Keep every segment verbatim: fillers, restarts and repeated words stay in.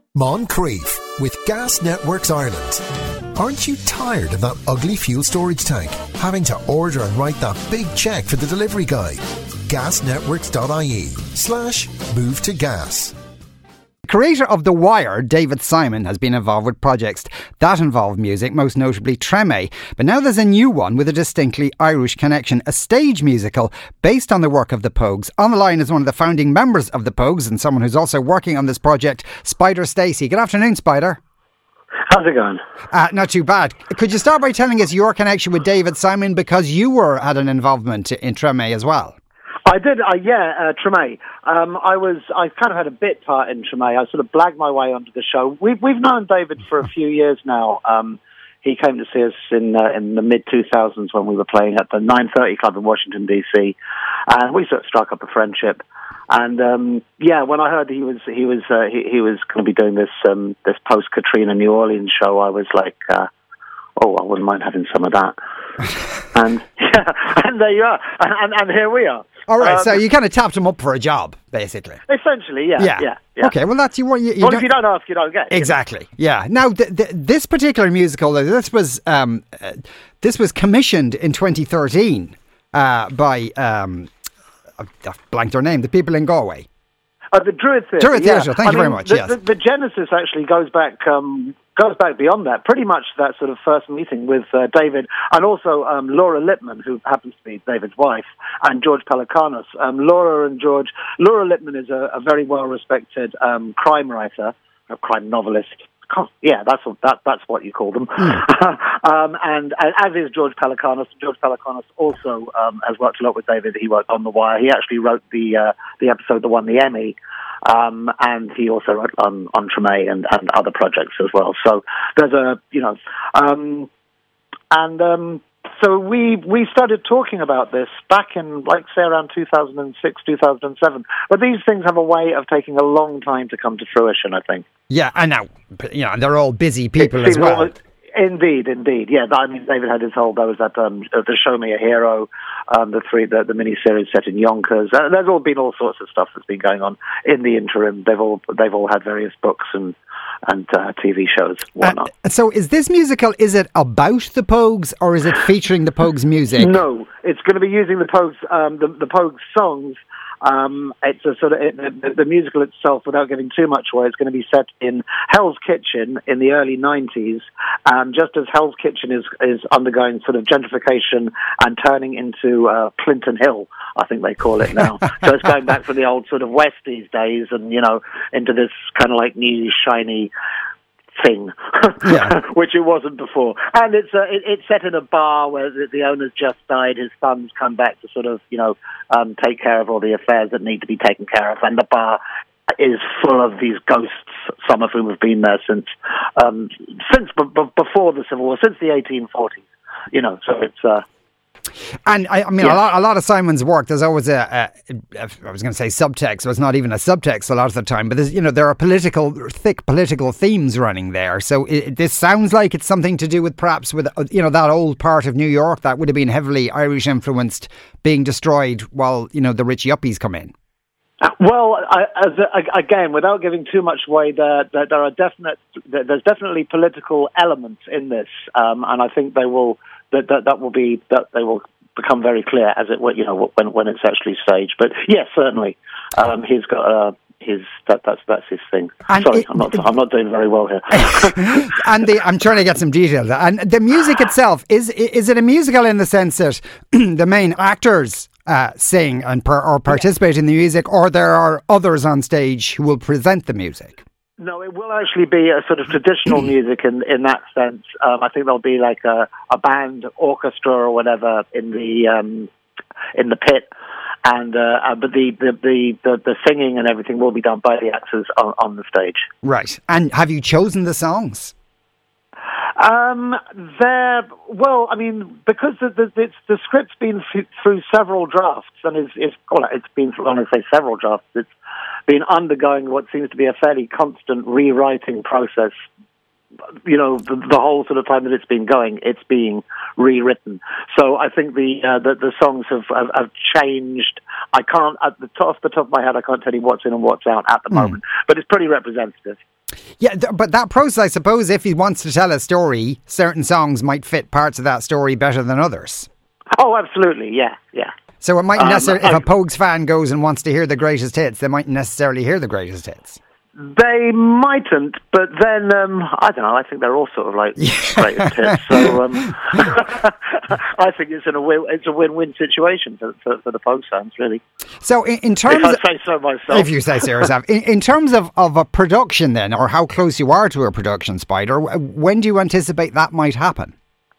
Moncrief with Gas Networks Ireland. Aren't you tired of that ugly fuel storage tank, having to order and write that big cheque for the delivery guy? gasnetworks.ie slash move to gas. Creator of The Wire, David Simon, has been involved with projects that involve music, most notably Treme. But now there's a new one with a distinctly Irish connection, a stage musical based on the work of the Pogues. On the line is one of the founding members of the Pogues and someone who's also working on this project, Spider Stacey. Good afternoon, Spider. How's it going? Uh, not too bad. Could you start by telling us your connection with David Simon, because you were had an involvement in Treme as well? I did, uh, yeah, uh, Treme. Um, I was, I kind of had a bit part in Treme. I sort of blagged my way onto the show. We've we've known David for a few years now. Um, he came to see us in uh, in the mid two thousands when we were playing at the nine thirty Club in Washington D C, and we sort of struck up a friendship. And um, yeah, when I heard he was he was uh, he, he was going to be doing this um, this post Katrina New Orleans show, I was like, uh, oh, I wouldn't mind having some of that. and yeah, and there you are, and, and, and here we are. All right, um, so you kind of tapped him up for a job, basically. Essentially, yeah, yeah, yeah. yeah. Okay, well, that's you. you, you well, if you don't ask, you don't get. Exactly. You know? Yeah. Now, th- th- this particular musical, this was um, uh, this was commissioned in twenty thirteen uh, by um, I've blanked their name, the people in Galway. Uh, the Druid Theatre. Druid Theatre. Yeah. Thank I you mean, very much. The, yes. the, the genesis actually goes back um, goes back beyond that. Pretty much that sort of first meeting with uh, David and also um, Laura Lippman, who happens to be David's wife, and George Pelikanos. Um, Laura and George. Laura Lippman is a, a very well respected um, crime writer, a crime novelist. Yeah, that's what, that, that's what you call them. Mm. um, and, and as is George Pelikanos. George Pelikanos also um, has worked a lot with David. He worked on The Wire. He actually wrote the uh, the episode that won the Emmy. Um, and he also wrote on, on Treme and, and other projects as well. So there's a, you know, um, and um, so we we started talking about this back in, like, say, around two thousand six, two thousand seven. But these things have a way of taking a long time to come to fruition, I think. Yeah, and now, you know, they're all busy people as well. Almost, indeed, indeed. Yeah, I mean, David had his whole, there was that, um, the Show Me a Hero, um, the three, the, the mini-series set in Yonkers. Uh, there's all been all sorts of stuff that's been going on in the interim. They've all, they've all had various books and, and uh, T V shows, whatnot. Uh, so is this musical, is it about the Pogues, or is it featuring the Pogues' music? No, it's going to be using the Pogues, um, the, the Pogues' songs. Um, it's a sort of it, the, the musical itself, without giving too much away, it's going to be set in Hell's Kitchen in the early nineties, um, just as Hell's Kitchen is is undergoing sort of gentrification and turning into uh, Clinton Hill, I think they call it now. So it's going back from the old sort of West these days, and you know, into this kind of like new shiny thing, yeah. which it wasn't before. And it's uh, it, it's set in a bar where the, the owner's just died. His son's come back to sort of, you know, um, take care of all the affairs that need to be taken care of. And the bar is full of these ghosts, some of whom have been there since um, since b- b- before the Civil War, since the eighteen forties. You know, so it's. Uh, And I, I mean, yeah. a lot, a lot of Simon's work. There's always a, a, a I was going to say subtext, but it's not even a subtext a lot of the time. But there's, you know, there are political, thick political themes running there. So it, this sounds like it's something to do with perhaps with, you know, that old part of New York that would have been heavily Irish influenced being destroyed while, you know, the rich yuppies come in. Well, I, as a, again, without giving too much away, there, there, there are definite, there, there's definitely political elements in this, um, and I think they will. That, that that will be that they will become very clear as it you know when when it's actually staged. But yes, certainly, um, he's got uh, his that that's that's his thing. And Sorry, it, I'm not I'm not doing very well here. and the, I'm trying to get some details. And the music itself, is is it a musical in the sense that the main actors uh, sing and per, or participate in the music, or there are others on stage who will present the music? No, it will actually be a sort of traditional music in in that sense. Um, I think there'll be like a, a band orchestra or whatever in the um, in the pit, and uh, uh, but the the, the the the singing and everything will be done by the actors on, on the stage. Right. And have you chosen the songs? Um, there. Well, I mean, because the the, it's, the script's been f- through several drafts, and it's it's well, it's been through, I don't say several drafts. It's been undergoing what seems to be a fairly constant rewriting process. You know, the, the whole sort of time that it's been going, it's being rewritten. So I think the uh, the, the songs have, have have changed. I can't, at the top, off the top of my head, I can't tell you what's in and what's out at the mm. moment, but it's pretty representative. Yeah, th- but that process, I suppose, if he wants to tell a story, certain songs might fit parts of that story better than others. Oh, absolutely, yeah, yeah. So it mightn't Um, necessarily, if I- a Pogues fan goes and wants to hear the greatest hits, they mightn't necessarily hear the greatest hits. They mightn't, but then, um, I don't know, I think they're all sort of like greatest hits, so um, I think it's, in a win, it's a win-win situation for, for, for the Pogues fans, really. So in, in terms If I of, say so myself. if you say so yourself, in, in terms of, of a production then, or how close you are to a production, Spider, when do you anticipate that might happen?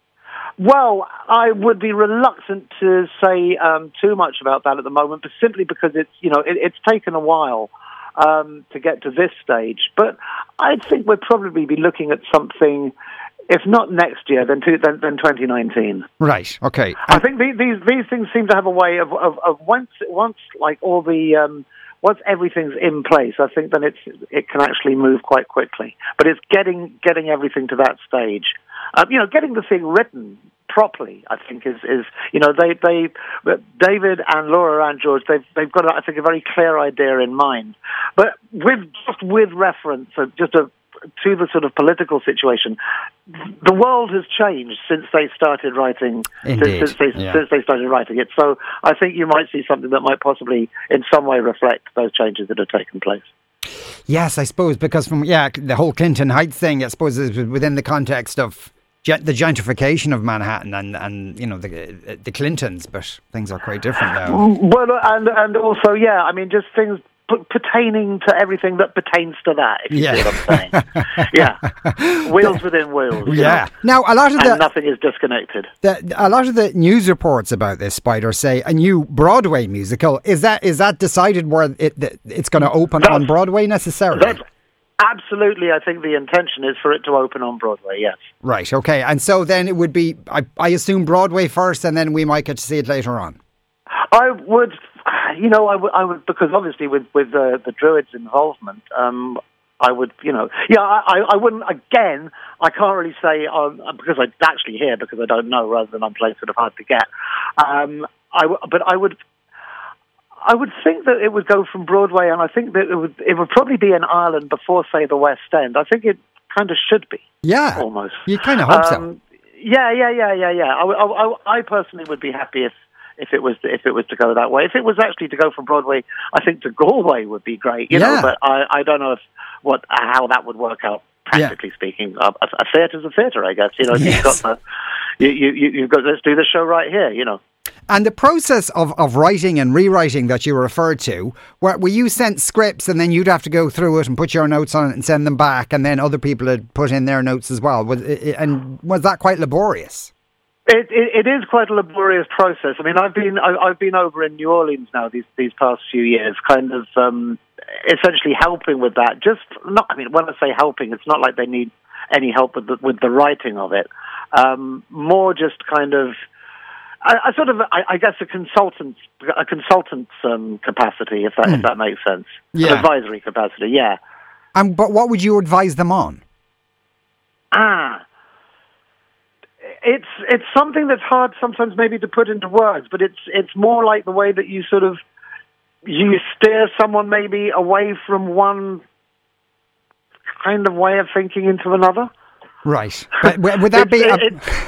Well, I would be reluctant to say um, too much about that at the moment, but simply because it's, you know, it, it's taken a while um, to get to this stage. But I think we'd probably be looking at something, if not next year, then, to, then, then twenty nineteen. Right. Okay. I think the, these these things seem to have a way of of, of once once like all the um, once everything's in place, I think then it's it can actually move quite quickly. But it's getting getting everything to that stage. Um, you know, getting the thing written properly, I think is, is you know they they David and Laura and George they've they've got I think a very clear idea in mind, but with just with reference uh, just a, to the sort of political situation, the world has changed since they started writing. Indeed. Since, since they Yeah. since they started writing it, so I think you might see something that might possibly in some way reflect those changes that have taken place. Yes, I suppose, because from, yeah, the whole Clinton Heights thing, I suppose, is within the context of gen- the gentrification of Manhattan and, and you know, the the Clintons, but things are quite different now. Well, and and also, yeah, I mean, just things p- pertaining to everything that pertains to that, if you Yeah. see what I'm saying. Yeah. Wheels within wheels. you Yeah. know. Now, a lot of And the, nothing is disconnected. the a lot of the news reports about this, Spider, say a new Broadway musical. Is that is that decided where it that it's going to open That's- on Broadway necessarily? That's absolutely, I think the intention is for it to open on Broadway, yes. Right. Okay. And so then it would be, I, I assume, Broadway first, and then we might get to see it later on. I would, you know, I would, I would because obviously with with uh, the Druids' involvement, um, I would, you know, yeah, I, I I wouldn't. Again, I can't really say um, because I actually hear because I don't know, rather than I'm playing sort of hard to get. Um, I w- but I would. I would think that it would go from Broadway, and I think that it would it would probably be in Ireland before, say, the West End. I think it kind of should be. Yeah. Almost. You kind of hope so. Um, yeah, yeah, yeah, yeah, yeah. I, I, I personally would be happy if, if it was if it was to go that way. If it was actually to go from Broadway, I think to Galway would be great. You Yeah. know, but I, I don't know if what how that would work out. Practically Yeah. speaking, a, a theatre's a theatre, I guess. You know, Yes. you've got the, you, you, you've got let's do the show right here. You know. And the process of, of writing and rewriting that you referred to, where, where you sent scripts and then you'd have to go through it and put your notes on it and send them back, and then other people had put in their notes as well. Was it, and was that quite laborious? It, it, it is quite a laborious process. I mean, I've been I, I've been over in New Orleans now these these past few years, kind of um, essentially helping with that. Just not. I mean, when I say helping, it's not like they need any help with the, with the writing of it. Um, more just kind of. I, I sort of, I, I guess, a consultant, a consultant's um, capacity, if that Mm. if that makes sense, Yeah. an advisory capacity, yeah. And but what would you advise them on? Ah, it's it's something that's hard sometimes maybe to put into words, but it's it's more like the way that you sort of you steer someone maybe away from one kind of way of thinking into another. Right. But w- would that be? It's- A, it-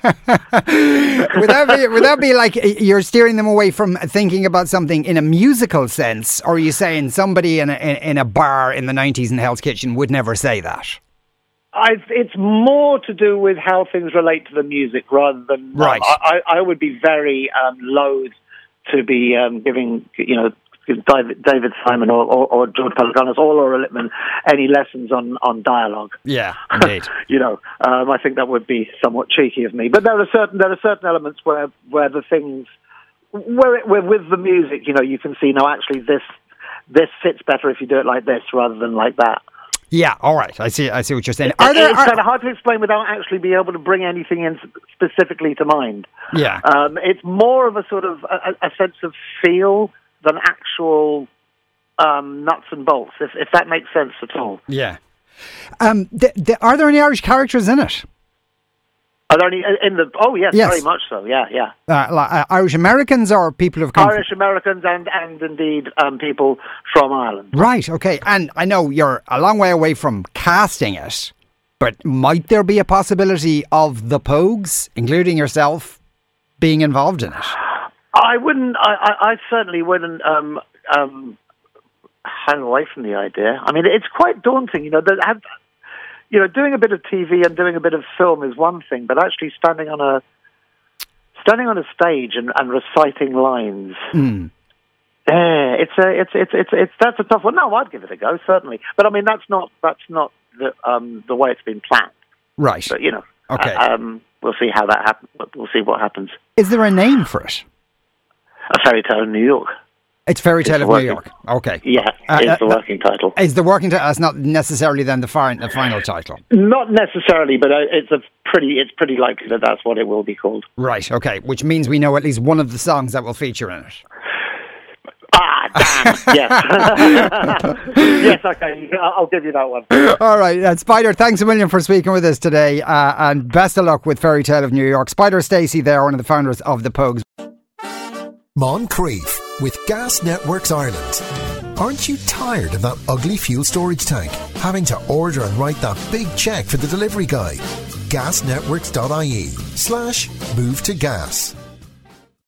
would that be? Would that be like you're steering them away from thinking about something in a musical sense, or are you saying somebody in a in, in a bar in the nineties in Hell's Kitchen would never say that? I, it's more to do with how things relate to the music rather than um, Right. I, I would be very um, loath to be um, giving you know David, David Simon or, or, or George Pelecanos or Laura Lippman any lessons on, on dialogue. Yeah, indeed. you know, um, I think that would be somewhat cheeky of me. But there are certain there are certain elements where where the things where it, where with the music, you know, you can see no, actually this this fits better if you do it like this rather than like that. Yeah, all right. I see. I see what you're saying. Are there? It's Are, kind of hard to explain without actually being able to bring anything in specifically to mind. yeah. Um, it's more of a sort of a, a sense of feel than actual um, nuts and bolts, if, if that makes sense at all. Yeah. Um. Th- th- are there any Irish characters in it? Are there any in the? Oh yes, yes. very much so. Yeah, yeah. Uh, uh, Irish Americans or people who've come Irish from... Americans and and indeed um, people from Ireland. Right. Okay. And I know you're a long way away from casting it, but might there be a possibility of the Pogues, including yourself, being involved in it? I wouldn't. I, I, I certainly wouldn't. Um, um, hang away from the idea. I mean, it's quite daunting. You know, that have. You know, doing a bit of T V and doing a bit of film is one thing, but actually standing on a standing on a stage and, and reciting lines, mm. eh, it's a, it's, it's, it's, it's, that's a tough one. No, I'd give it a go, certainly. But I mean, that's not, that's not the, um, the way it's been planned. Right. But, you know, okay. uh, um, we'll see how that happens. We'll see what happens. Is there a name for it? A Fairy Tale in New York. It's Fairy Tale it's of working, New York. Okay. Yeah, uh, it's uh, the working title. Is the working title? It's not necessarily then the, fi- the final title. Not necessarily, but uh, it's a pretty. It's pretty likely that that's what it will be called. Right. Okay. Which means we know at least one of the songs that will feature in it. Ah, damn. Yes. Yes. Okay. I'll give you that one. All right. Uh, Spider, thanks a million for speaking with us today, uh, and best of luck with Fairy Tale of New York. Spider Stacey, there, one of the founders of the Pogues. Moncrief with Gas Networks Ireland. Aren't you tired of that ugly fuel storage tank? Having to order and write that big cheque for the delivery guy? gasnetworks.ie slash move to gas.